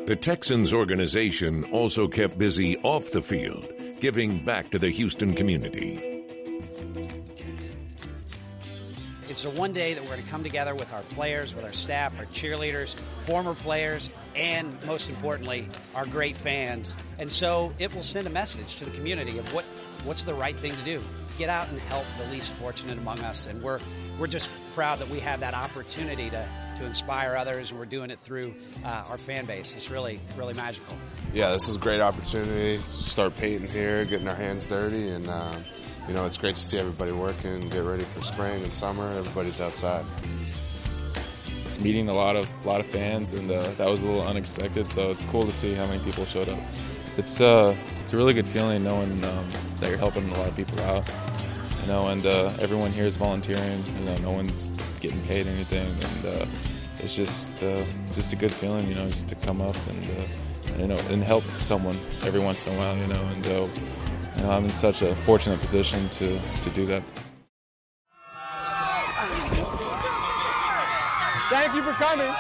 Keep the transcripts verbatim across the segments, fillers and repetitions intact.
The Texans organization also kept busy off the field, giving back to the Houston community. It's the one day that we're going to come together with our players, with our staff, our cheerleaders, former players, and most importantly, our great fans. And so it will send a message to the community of what, what's the right thing to do. Get out and help the least fortunate among us. And we're we're just proud that we have that opportunity to, to inspire others, and we're doing it through uh, our fan base. It's really, really magical. Yeah, this is a great opportunity to start painting here, getting our hands dirty, and uh, you know, it's great to see everybody working, get ready for spring and summer. Everybody's outside. Meeting a lot of lot of fans, and uh, that was a little unexpected. So it's cool to see how many people showed up. It's uh, it's a really good feeling knowing um, that you're helping a lot of people out. You know, and uh, everyone here is volunteering. You know, no one's getting paid anything, and uh, it's just uh, just a good feeling. You know, just to come up and uh, you know and help someone every once in a while. You know, and uh, you know, I'm in such a fortunate position to to do that. Thank you for coming.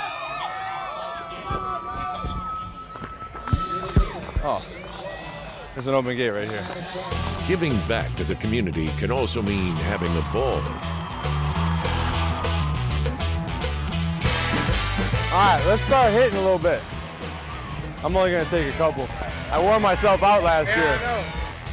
Oh, there's an open gate right here. Giving back to the community can also mean having a ball. All right, let's start hitting a little bit. I'm only going to take a couple. I wore myself out last yeah, year. I know.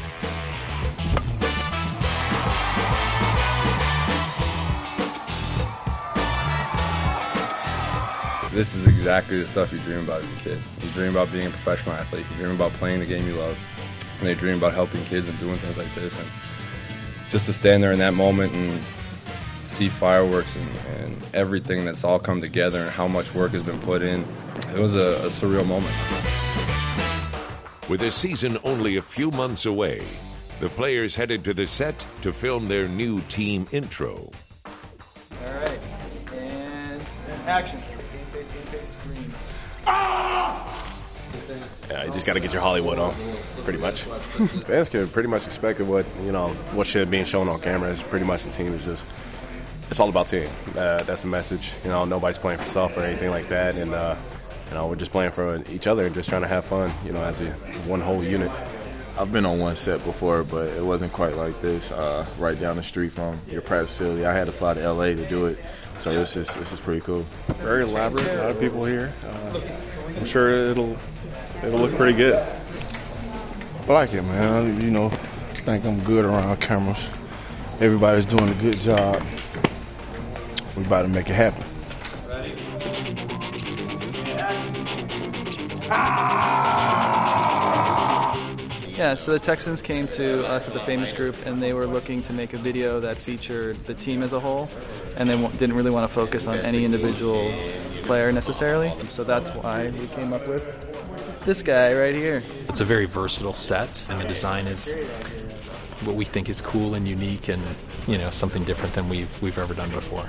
This is exactly the stuff you dream about as a kid. You dream about being a professional athlete. You dream about playing the game you love. And they dream about helping kids and doing things like this. And just to stand there in that moment and see fireworks and, and everything that's all come together and how much work has been put in, it was a, a surreal moment. With the season only a few months away, the players headed to the set to film their new team intro. All right, and action. Scream. Yeah, you just got to get your Hollywood on, pretty much. Fans can pretty much expect what you know what should being shown on camera is pretty much the team is just it's all about team. Uh, that's the message. You know, nobody's playing for self or anything like that, and uh, you know we're just playing for each other and just trying to have fun. You know, as a one whole unit. I've been on one set before, but it wasn't quite like this. Uh, right down the street from your practice facility, I had to fly to L A to do it. So this is this is pretty cool. Very elaborate. A lot of people here. Uh, I'm sure it'll it'll look pretty good. I like it, man. You know, I think I'm good around cameras. Everybody's doing a good job. We about to make it happen. Ready? Yeah, so the Texans came to us at the Famous Group, and they were looking to make a video that featured the team as a whole, and they w- didn't really want to focus on any individual player necessarily. So that's why we came up with this guy right here. It's a very versatile set, and the design is what we think is cool and unique, and you know something different than we've we've ever done before.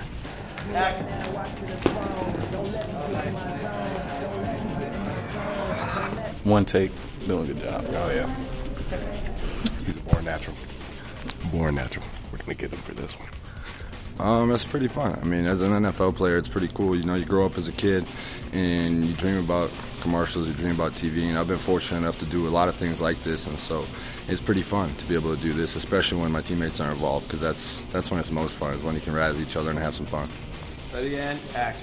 One take, doing a good job. Oh yeah, he's a born natural. Born natural. We're gonna get him for this one. Um, it's pretty fun. I mean, as an N F L player, it's pretty cool. You know, you grow up as a kid and you dream about commercials, you dream about T V, and I've been fortunate enough to do a lot of things like this, and so it's pretty fun to be able to do this, especially when my teammates are involved, because that's that's when it's most fun, is when you can razz each other and have some fun. Ready and action.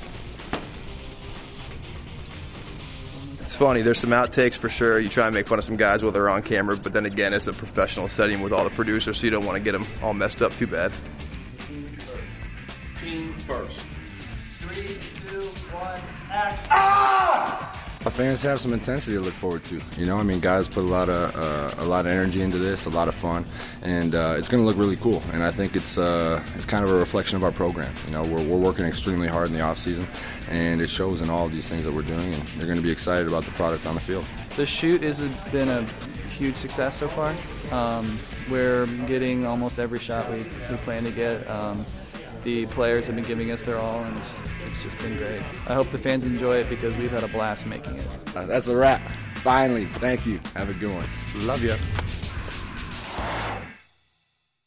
It's funny, there's some outtakes for sure. You try and make fun of some guys while they're on camera, but then again, it's a professional setting with all the producers, so you don't want to get them all messed up too bad. Team first. Three, two, one, action. Ah! Our fans have some intensity to look forward to. You know, I mean, guys put a lot of uh, a lot of energy into this, a lot of fun, and uh, it's going to look really cool. And I think it's uh, it's kind of a reflection of our program. You know, we're we're working extremely hard in the off season, and it shows in all of these things that we're doing. And they're going to be excited about the product on the field. The shoot has been a huge success so far. Um, we're getting almost every shot we we plan to get. Um, The players have been giving us their all, and it's, it's just been great. I hope the fans enjoy it because we've had a blast making it. Uh, that's a wrap. Finally. Thank you. Have a good one. Love you.